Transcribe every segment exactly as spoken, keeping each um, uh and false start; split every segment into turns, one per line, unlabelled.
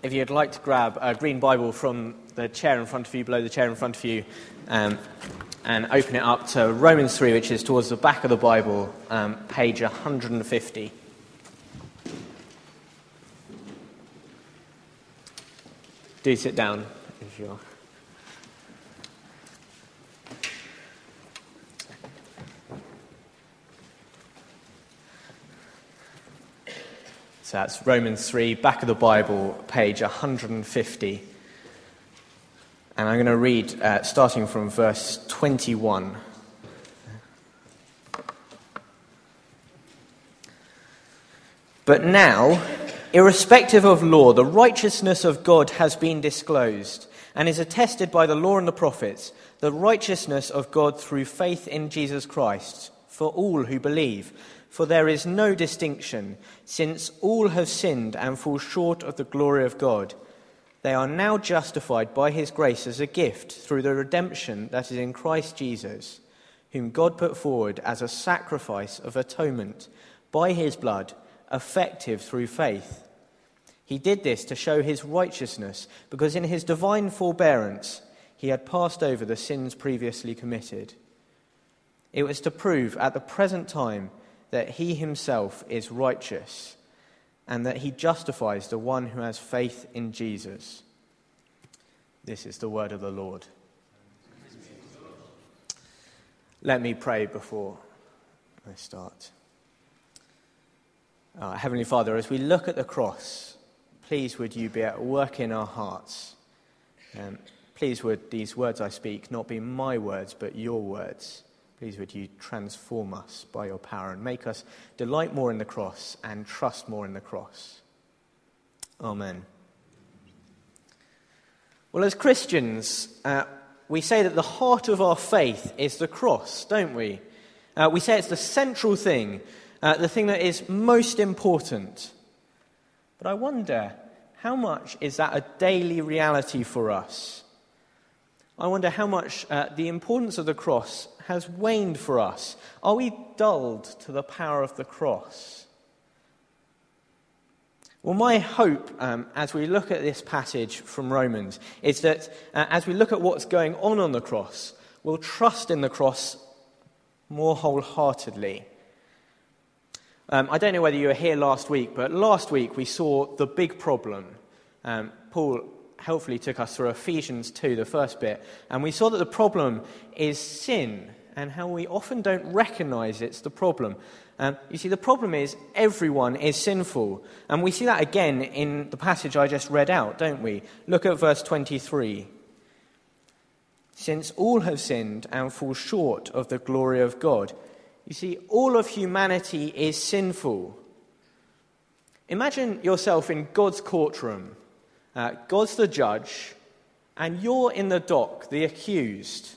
if you'd like to grab a green Bible from the chair in front of you, below the chair in front of you, um, and open it up to Romans three, which is towards the back of the Bible, um, page one hundred fifty. Do sit down if you're... So that's Romans three, back of the Bible, page one hundred fifty. And I'm going to read uh, starting from verse twenty-one. But now, irrespective of law, the righteousness of God has been disclosed, and is attested by the law and the prophets, the righteousness of God through faith in Jesus Christ, for all who believe. For there is no distinction, since all have sinned and fall short of the glory of God. They are now justified by his grace as a gift through the redemption that is in Christ Jesus, whom God put forward as a sacrifice of atonement by his blood, effective through faith. He did this to show his righteousness, because in his divine forbearance he had passed over the sins previously committed. It was to prove at the present time that he himself is righteous, and that he justifies the one who has faith in Jesus. This is the word of the Lord. Let me pray before I start. Uh, Heavenly Father, as we look at the cross, please would you be at work in our hearts. Um, please would these words I speak not be my words, but your words. Please would you transform us by your power and make us delight more in the cross and trust more in the cross. Amen. Well, as Christians, uh, we say that the heart of our faith is the cross, don't we? Uh, we say it's the central thing, uh, the thing that is most important. But I wonder, how much is that a daily reality for us? I wonder how much uh, the importance of the cross has waned for us. Are we dulled to the power of the cross? Well, my hope um, as we look at this passage from Romans is that uh, as we look at what's going on on the cross, we'll trust in the cross more wholeheartedly. Um, I don't know whether you were here last week, but last week we saw the big problem. Um, Paul helpfully took us through Ephesians two, the first bit, and we saw that the problem is sin, and how we often don't recognize it's the problem. Um, you see, the problem is everyone is sinful, and we see that again in the passage I just read out, don't we? Look at verse twenty-three. Since all have sinned and fall short of the glory of God. You see, all of humanity is sinful. Imagine yourself in God's courtroom. Uh, God's the judge, and you're in the dock, the accused.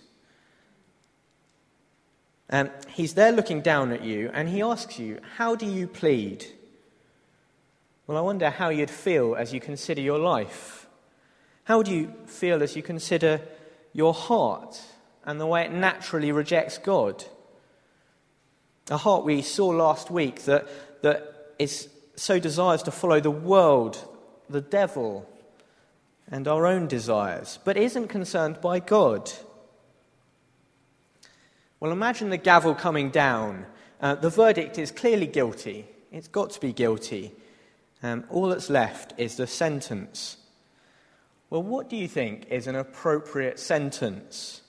And he's there looking down at you, and he asks you, how do you plead? Well, I wonder how you'd feel as you consider your life. How do you feel as you consider your heart and the way it naturally rejects God? A heart we saw last week that, that is so desires to follow the world, the devil, and our own desires, but isn't concerned by God. Well, imagine the gavel coming down. Uh, the verdict is clearly guilty. It's got to be guilty. Um, all that's left is the sentence. Well, what do you think is an appropriate sentence?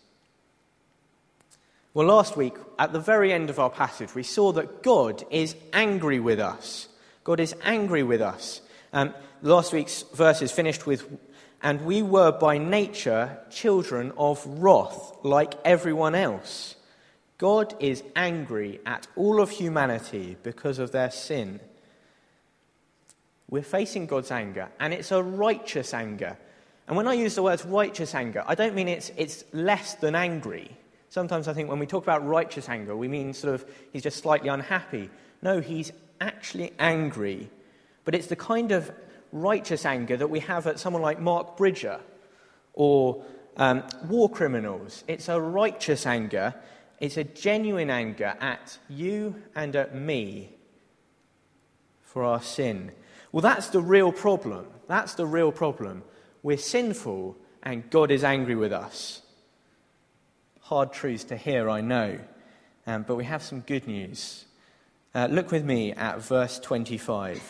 Well, last week, at the very end of our passage, we saw that God is angry with us. God is angry with us. Um, last week's verses finished with, and we were by nature children of wrath, like everyone else. God is angry at all of humanity because of their sin. We're facing God's anger, and it's a righteous anger. And when I use the word righteous anger, I don't mean it's it's less than angry. Sometimes I think when we talk about righteous anger, we mean sort of he's just slightly unhappy. No, he's actually angry. But it's the kind of righteous anger that we have at someone like Mark Bridger or um, war criminals. It's a righteous anger. It's a genuine anger at you and at me for our sin. Well, that's the real problem. That's the real problem. We're sinful, and God is angry with us. Hard truths to hear, I know, um, but we have some good news. Uh, look with me at verse twenty-five.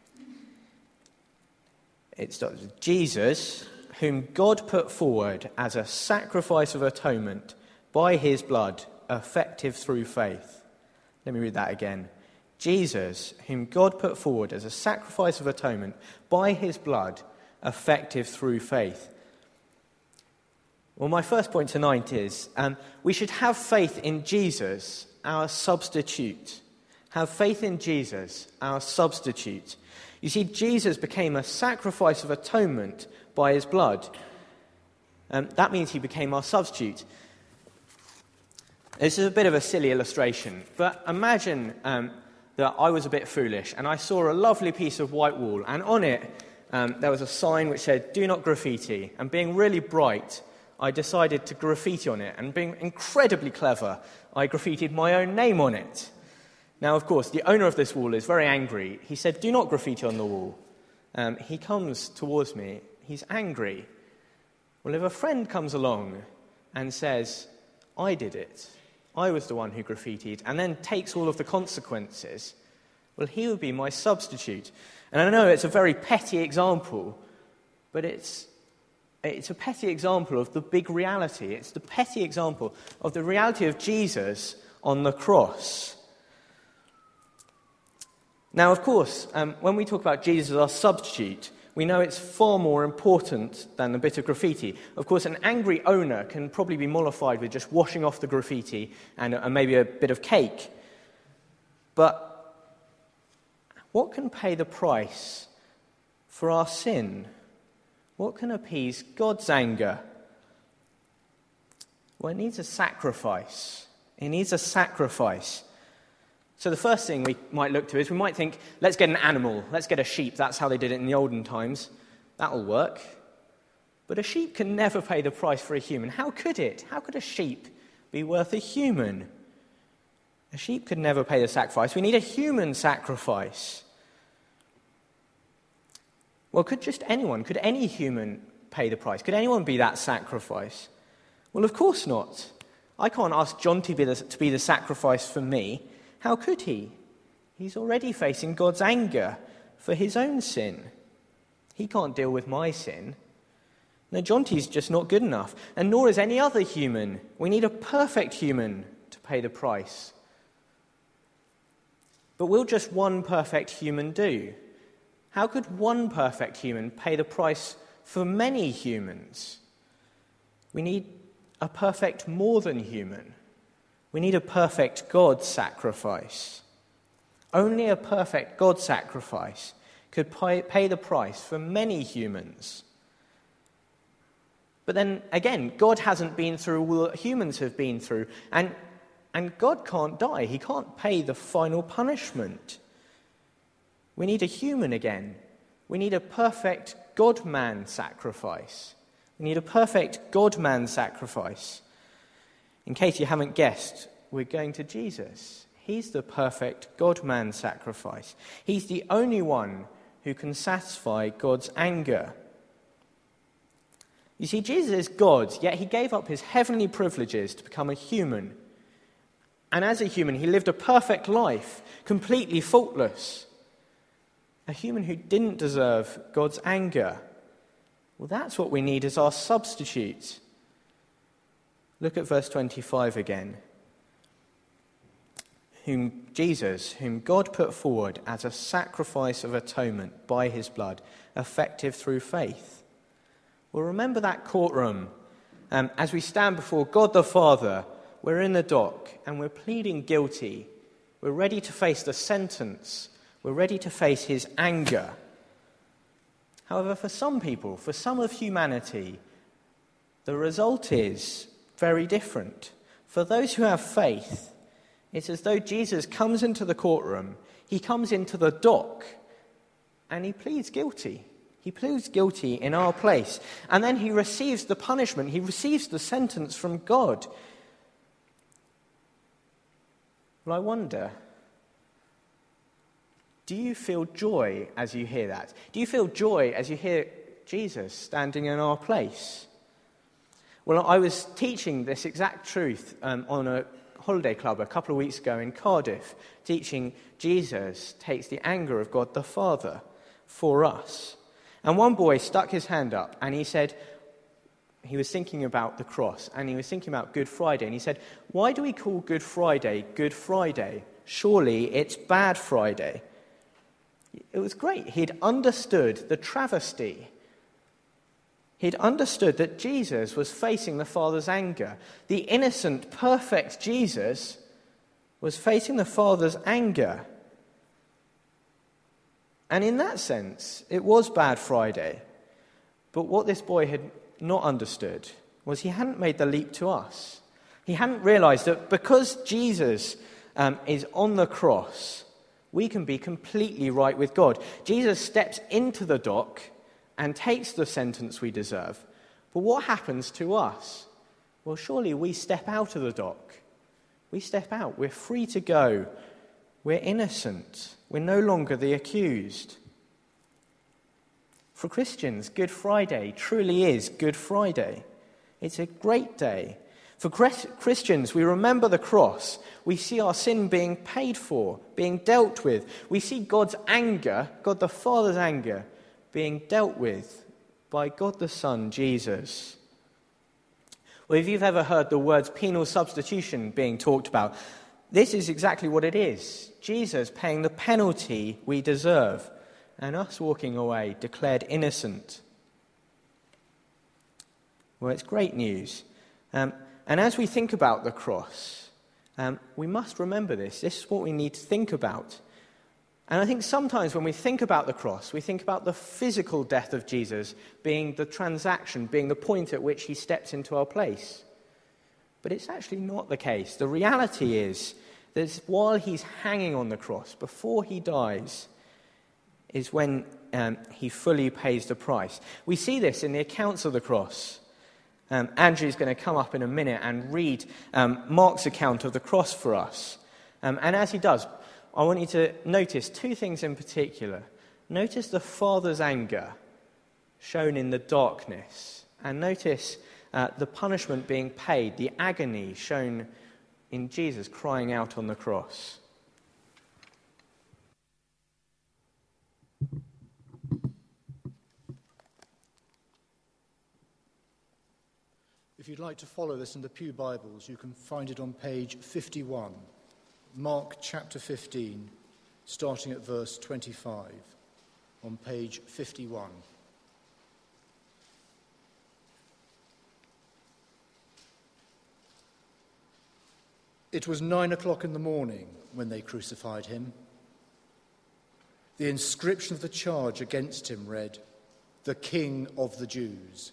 It starts with Jesus, whom God put forward as a sacrifice of atonement by his blood, effective through faith. Let me read that again. Jesus, whom God put forward as a sacrifice of atonement by his blood, effective through faith. Well, my first point tonight is um, we should have faith in Jesus, our substitute. Have faith in Jesus, our substitute. You see, Jesus became a sacrifice of atonement by his blood. Um, that means he became our substitute. This is a bit of a silly illustration, but imagine um, that I was a bit foolish and I saw a lovely piece of white wall, and on it um, there was a sign which said, "Do not graffiti." And being really bright, I decided to graffiti on it, and being incredibly clever, I graffitied my own name on it. Now, of course, the owner of this wall is very angry. He said, "Do not graffiti on the wall." Um, he comes towards me. He's angry. Well, if a friend comes along and says, "I did it, I was the one who graffitied," and then takes all of the consequences, well, he would be my substitute. And I know it's a very petty example, but it's it's a petty example of the big reality. It's the petty example of the reality of Jesus on the cross. Now, of course, um, when we talk about Jesus as our substitute, we know it's far more important than a bit of graffiti. Of course, an angry owner can probably be mollified with just washing off the graffiti and, and maybe a bit of cake. But what can pay the price for our sin? What can appease God's anger? Well, it needs a sacrifice. It needs a sacrifice. So the first thing we might look to is we might think, let's get an animal, let's get a sheep. That's how they did it in the olden times. That'll work. But a sheep can never pay the price for a human. How could it? How could a sheep be worth a human? A sheep could never pay the sacrifice. We need a human sacrifice. Well, could just anyone, could any human pay the price? Could anyone be that sacrifice? Well, of course not. I can't ask John to be the, to be the sacrifice for me. How could he? He's already facing God's anger for his own sin. He can't deal with my sin. No, Jonty's just not good enough, and nor is any other human. We need a perfect human to pay the price. But will just one perfect human do? How could one perfect human pay the price for many humans? We need a perfect more than human. We need a perfect God sacrifice. Only a perfect God sacrifice could pay, pay the price for many humans. But then again, God hasn't been through all that humans have been through, and, and God can't die. He can't pay the final punishment. We need a human again. We need a perfect God-man sacrifice. We need a perfect God-man sacrifice. In case you haven't guessed, we're going to Jesus. He's the perfect God-man sacrifice. He's the only one who can satisfy God's anger. You see, Jesus is God, yet he gave up his heavenly privileges to become a human. And as a human, he lived a perfect life, completely faultless. A human who didn't deserve God's anger. Well, that's what we need as our substitute. Look at verse twenty-five again. Whom Jesus, whom God put forward as a sacrifice of atonement by his blood, effective through faith. Well, remember that courtroom. Um, as we stand before God the Father, we're in the dock and we're pleading guilty. We're ready to face the sentence. We're ready to face his anger. However, for some people, for some of humanity, the result is very different. For those who have faith, it's as though Jesus comes into the courtroom, he comes into the dock, and he pleads guilty. He pleads guilty in our place. And then he receives the punishment, he receives the sentence from God. Well, I wonder, Do you feel joy as you hear that? Do you feel joy as you hear Jesus standing in our place? Well, I was teaching this exact truth um, on a holiday club a couple of weeks ago in Cardiff, teaching Jesus takes the anger of God the Father for us. And one boy stuck his hand up and he said, he was thinking about the cross and he was thinking about Good Friday. And he said, why do we call Good Friday Good Friday? Surely it's Bad Friday. It was great. He'd understood the travesty. He'd understood that Jesus was facing the Father's anger. The innocent, perfect Jesus was facing the Father's anger. And in that sense, it was Bad Friday. But what this boy had not understood was he hadn't made the leap to us. He hadn't realized that because Jesus um, is on the cross, we can be completely right with God. Jesus steps into the dock and takes the sentence we deserve. But what happens to us? Well, surely we step out of the dock. We step out. We're free to go. We're innocent. We're no longer the accused. For Christians, Good Friday truly is Good Friday. It's a great day. For Christians, we remember the cross. We see our sin being paid for, being dealt with. We see God's anger, God the Father's anger, being dealt with by God the Son, Jesus. Well, if you've ever heard the words penal substitution being talked about, this is exactly what it is. Jesus paying the penalty we deserve, and us walking away declared innocent. Well, it's great news. Um, and as we think about the cross, um, we must remember this. This is what we need to think about. And I think sometimes when we think about the cross, we think about the physical death of Jesus being the transaction, being the point at which he steps into our place. But it's actually not the case. The reality is that while he's hanging on the cross, before he dies, is when um, he fully pays the price. We see this in the accounts of the cross. Um, Andrew's going to come up in a minute and read um, Mark's account of the cross for us. Um, and as he does, I want you to notice two things in particular. Notice the Father's anger shown in the darkness. And notice uh, the punishment being paid, the agony shown in Jesus crying out on the cross.
If you'd like to follow this in the Pew Bibles, you can find it on page fifty-one, Mark chapter fifteen, starting at verse twenty-five, on page fifty-one. It was nine o'clock in the morning when they crucified him. The inscription of the charge against him read, "The King of the Jews."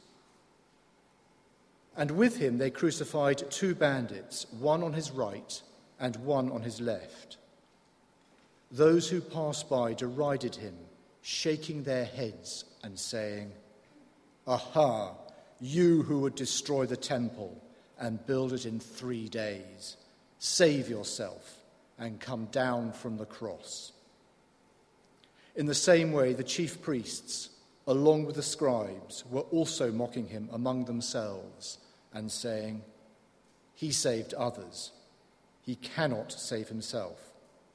And with him they crucified two bandits, one on his right and one on his left. Those who passed by derided him, shaking their heads and saying, "Aha, you who would destroy the temple and build it in three days, save yourself and come down from the cross." In the same way, the chief priests, along with the scribes, were also mocking him among themselves and saying, "He saved others. He cannot save himself.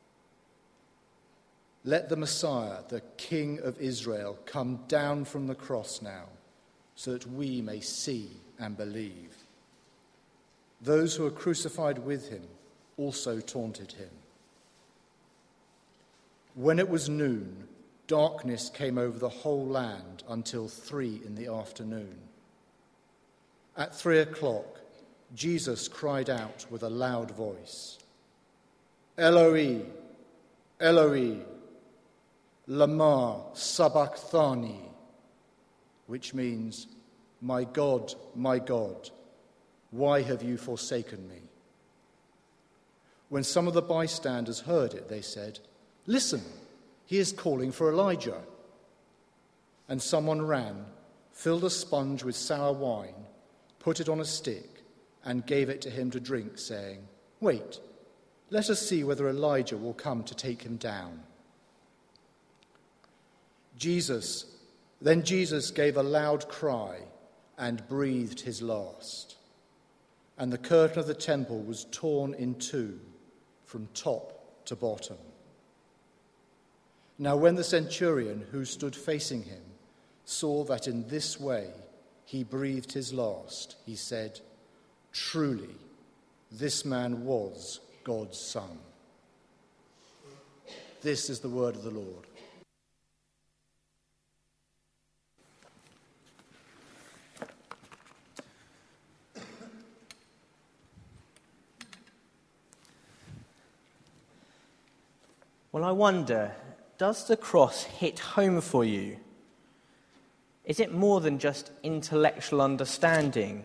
Let the Messiah, the King of Israel, come down from the cross now, so that we may see and believe." Those who were crucified with him also taunted him. When it was noon, darkness came over the whole land until three in the afternoon. At three o'clock, Jesus cried out with a loud voice, "Eloi, Eloi, lama sabachthani," which means, "My God, my God, why have you forsaken me?" When some of the bystanders heard it, they said, "Listen, he is calling for Elijah." And someone ran, filled a sponge with sour wine, put it on a stick, and gave it to him to drink, saying, "Wait, let us see whether Elijah will come to take him down." Jesus, then Jesus gave a loud cry and breathed his last. And the curtain of the temple was torn in two from top to bottom. Now when the centurion who stood facing him saw that in this way he breathed his last, he said, "Truly, this man was God's Son." This is the word of the Lord.
Well, I wonder, does the cross hit home for you? Is it more than just intellectual understanding?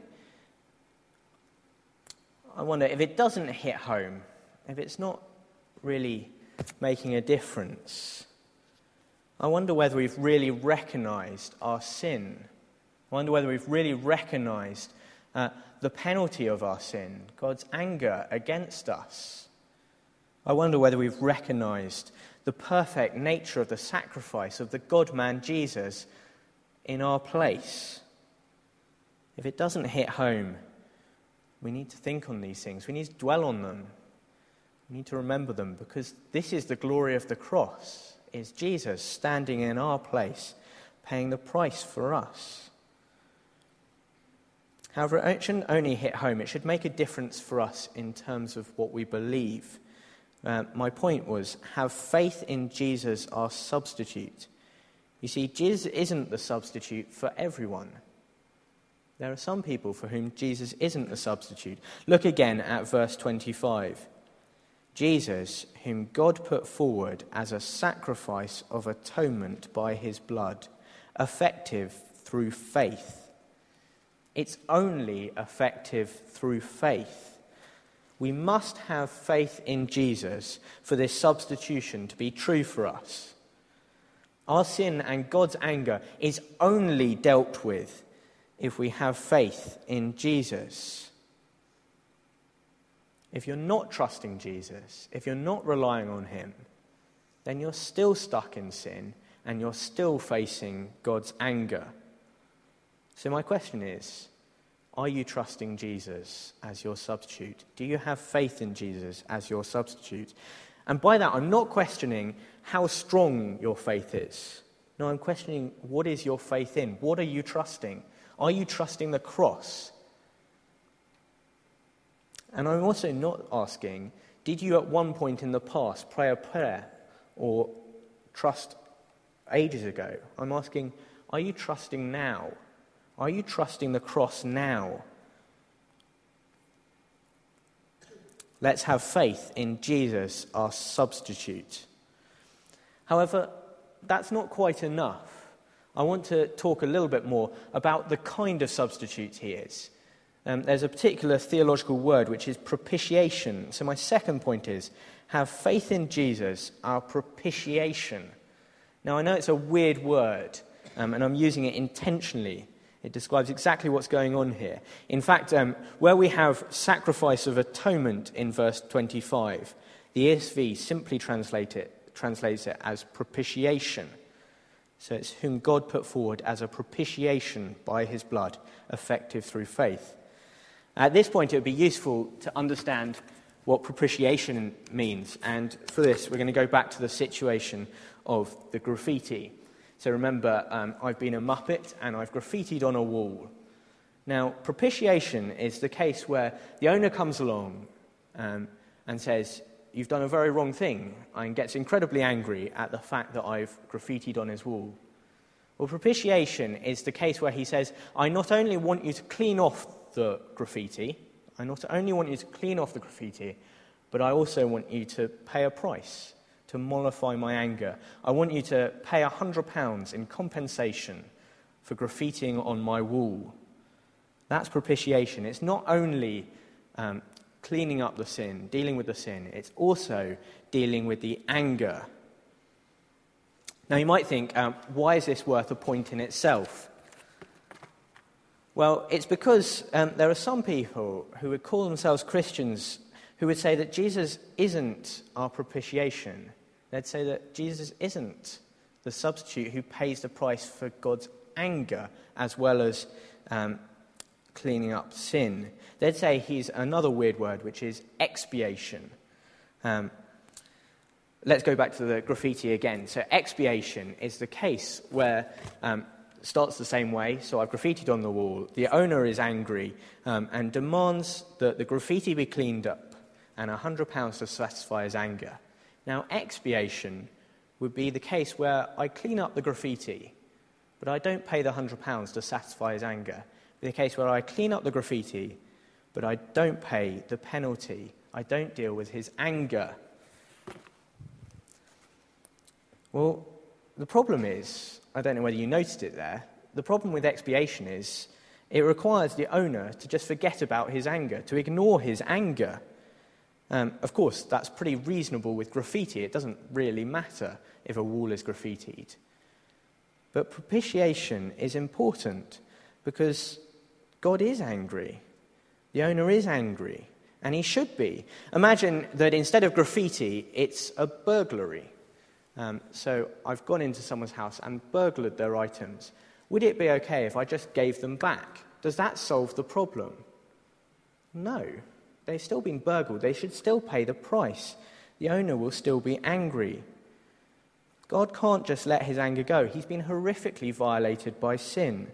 I wonder if it doesn't hit home, if it's not really making a difference. I wonder whether we've really recognised our sin. I wonder whether we've really recognised uh, the penalty of our sin, God's anger against us. I wonder whether we've recognised the perfect nature of the sacrifice of the God-man Jesus in our place. If it doesn't hit home, we need to think on these things. We need to dwell on them. We need to remember them, because this is the glory of the cross, is Jesus standing in our place, paying the price for us. However, it shouldn't only hit home, it should make a difference for us in terms of what we believe. Uh, my point was, have faith in Jesus, our substitute. You see, Jesus isn't the substitute for everyone. There are some people for whom Jesus isn't the substitute. Look again at verse twenty-five. Jesus, whom God put forward as a sacrifice of atonement by his blood, effective through faith. It's only effective through faith. We must have faith in Jesus for this substitution to be true for us. Our sin and God's anger is only dealt with if we have faith in Jesus. If you're not trusting Jesus, if you're not relying on him, then you're still stuck in sin and you're still facing God's anger. So my question is, are you trusting Jesus as your substitute? Do you have faith in Jesus as your substitute? And by that, I'm not questioning how strong your faith is. No, I'm questioning, what is your faith in? What are you trusting? Are you trusting the cross? And I'm also not asking, did you at one point in the past pray a prayer or trust ages ago? I'm asking, are you trusting now? Are you trusting the cross now? Let's have faith in Jesus, our substitute. However, that's not quite enough. I want to talk a little bit more about the kind of substitute he is. Um, there's a particular theological word which is propitiation. So my second point is, have faith in Jesus, our propitiation. Now I know it's a weird word, um, and I'm using it intentionally. It describes exactly what's going on here. In fact, um, where we have sacrifice of atonement in verse twenty-five, the E S V simply translate it, translates it as propitiation. So it's whom God put forward as a propitiation by his blood, effective through faith. At this point, it would be useful to understand what propitiation means. And for this, we're going to go back to the situation of the graffiti. So remember, um, I've been a Muppet and I've graffitied on a wall. Now, propitiation is the case where the owner comes along um, and says, "You've done a very wrong thing," and gets incredibly angry at the fact that I've graffitied on his wall. Well, propitiation is the case where he says, "I not only want you to clean off the graffiti, I not only want you to clean off the graffiti, but I also want you to pay a price to mollify my anger. I want you to pay a hundred pounds in compensation for graffitiing on my wall." That's propitiation. It's not only um, cleaning up the sin, dealing with the sin, it's also dealing with the anger. Now you might think, um, why is this worth a point in itself? Well, it's because um, there are some people who would call themselves Christians who would say that Jesus isn't our propitiation. They'd say that Jesus isn't the substitute who pays the price for God's anger as well as um, cleaning up sin. They'd say he's another weird word, which is expiation. Um, let's go back to the graffiti again. So expiation is the case where um, it starts the same way. So I've graffitied on the wall. The owner is angry um, and demands that the graffiti be cleaned up and one hundred pounds to satisfy his anger. Now, expiation would be the case where I clean up the graffiti, but I don't pay the one hundred pounds to satisfy his anger. It would be the case where I clean up the graffiti, but I don't pay the penalty. I don't deal with his anger. Well, the problem is, I don't know whether you noticed it there, the problem with expiation is it requires the owner to just forget about his anger, to ignore his anger. Um, of course, that's pretty reasonable with graffiti. It doesn't really matter if a wall is graffitied. But propitiation is important because God is angry. The owner is angry, and he should be. Imagine that instead of graffiti, it's a burglary. Um, so I've gone into someone's house and burglared their items. Would it be okay if I just gave them back? Does that solve the problem? No. They've still been burgled. They should still pay the price. The owner will still be angry. God can't just let his anger go. He's been horrifically violated by sin.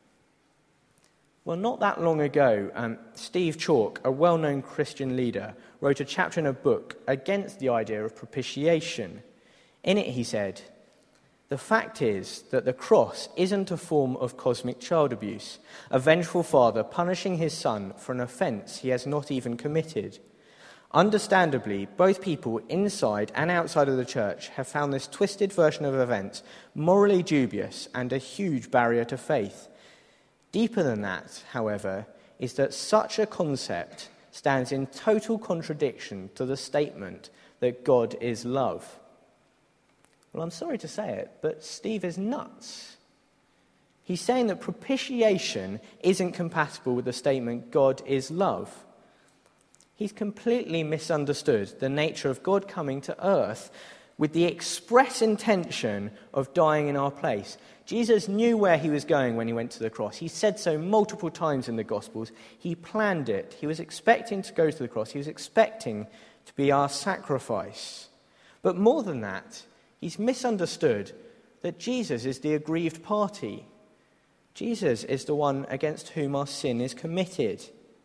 Well, not that long ago, um, Steve Chalk, a well-known Christian leader, wrote a chapter in a book against the idea of propitiation. In it, he said, "The fact is that the cross isn't a form of cosmic child abuse, a vengeful father punishing his son for an offence he has not even committed. Understandably, both people inside and outside of the church have found this twisted version of events morally dubious and a huge barrier to faith. Deeper than that, however, is that such a concept stands in total contradiction to the statement that God is love." Well, I'm sorry to say it, but Steve is nuts. He's saying that propitiation isn't compatible with the statement God is love. He's completely misunderstood the nature of God coming to earth with the express intention of dying in our place. Jesus knew where he was going when he went to the cross. He said so multiple times in the Gospels. He planned it. He was expecting to go to the cross. He was expecting to be our sacrifice. But more than that, he's misunderstood that Jesus is the aggrieved party. Jesus is the one against whom our sin is committed.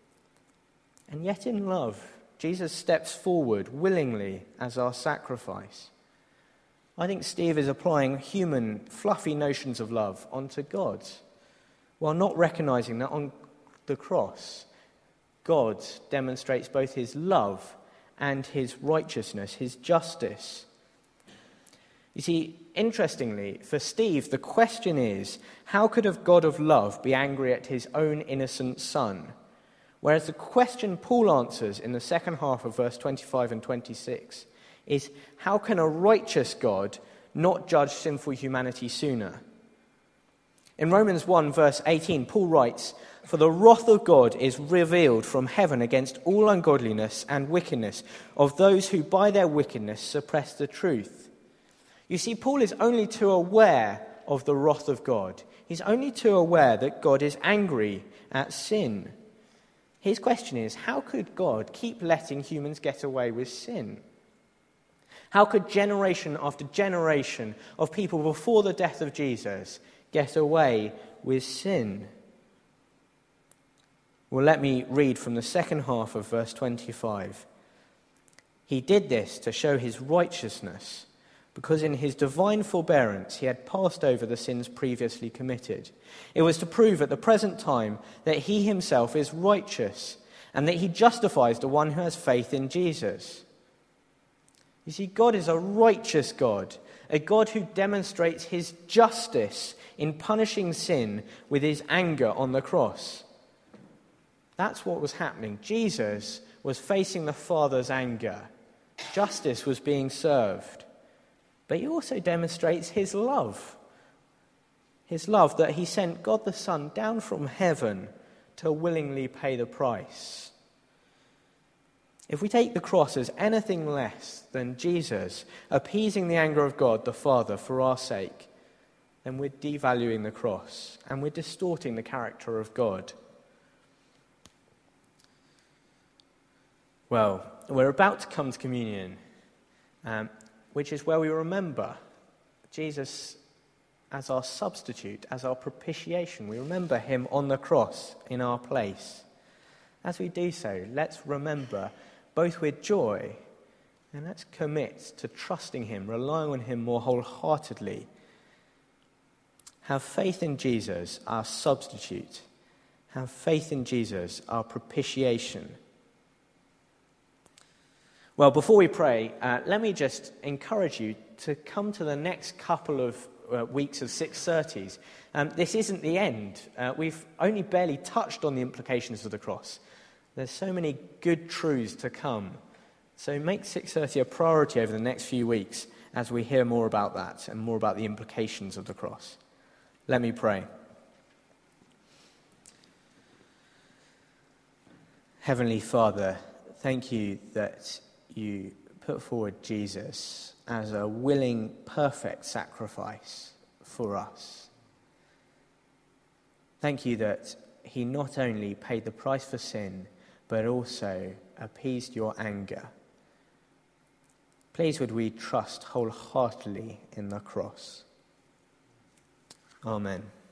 And yet in love, Jesus steps forward willingly as our sacrifice. I think Steve is applying human, fluffy notions of love onto God, while not recognizing that on the cross, God demonstrates both his love and his righteousness, his justice. You see, interestingly, for Steve, the question is, how could a God of love be angry at his own innocent son? Whereas the question Paul answers in the second half of verse twenty-five and twenty-six is, how can a righteous God not judge sinful humanity sooner? In Romans one, verse eighteen, Paul writes, "For the wrath of God is revealed from heaven against all ungodliness and wickedness of those who by their wickedness suppress the truth." You see, Paul is only too aware of the wrath of God. He's only too aware that God is angry at sin. His question is, how could God keep letting humans get away with sin? How could generation after generation of people before the death of Jesus get away with sin? Well, let me read from the second half of verse twenty-five. "He did this to show his righteousness, because in his divine forbearance he had passed over the sins previously committed. It was to prove at the present time that he himself is righteous, and that he justifies the one who has faith in Jesus." You see, God is a righteous God, a God who demonstrates his justice in punishing sin with his anger on the cross. That's what was happening. Jesus was facing the Father's anger. Justice was being served. But he also demonstrates his love. His love that he sent God the Son down from heaven to willingly pay the price. If we take the cross as anything less than Jesus appeasing the anger of God the Father for our sake, then we're devaluing the cross and we're distorting the character of God. Well, we're about to come to communion, um, which is where we remember Jesus as our substitute, as our propitiation. We remember him on the cross in our place. As we do so, let's remember both with joy and let's commit to trusting him, relying on him more wholeheartedly. Have faith in Jesus, our substitute. Have faith in Jesus, our propitiation. Well, before we pray, uh, let me just encourage you to come to the next couple of uh, weeks of six thirties. Um, this isn't the end. Uh, we've only barely touched on the implications of the cross. There's so many good truths to come. So make six thirty a priority over the next few weeks as we hear more about that and more about the implications of the cross. Let me pray. Heavenly Father, thank you that you put forward Jesus as a willing, perfect sacrifice for us. Thank you that he not only paid the price for sin, but also appeased your anger. Please would we trust wholeheartedly in the cross. Amen.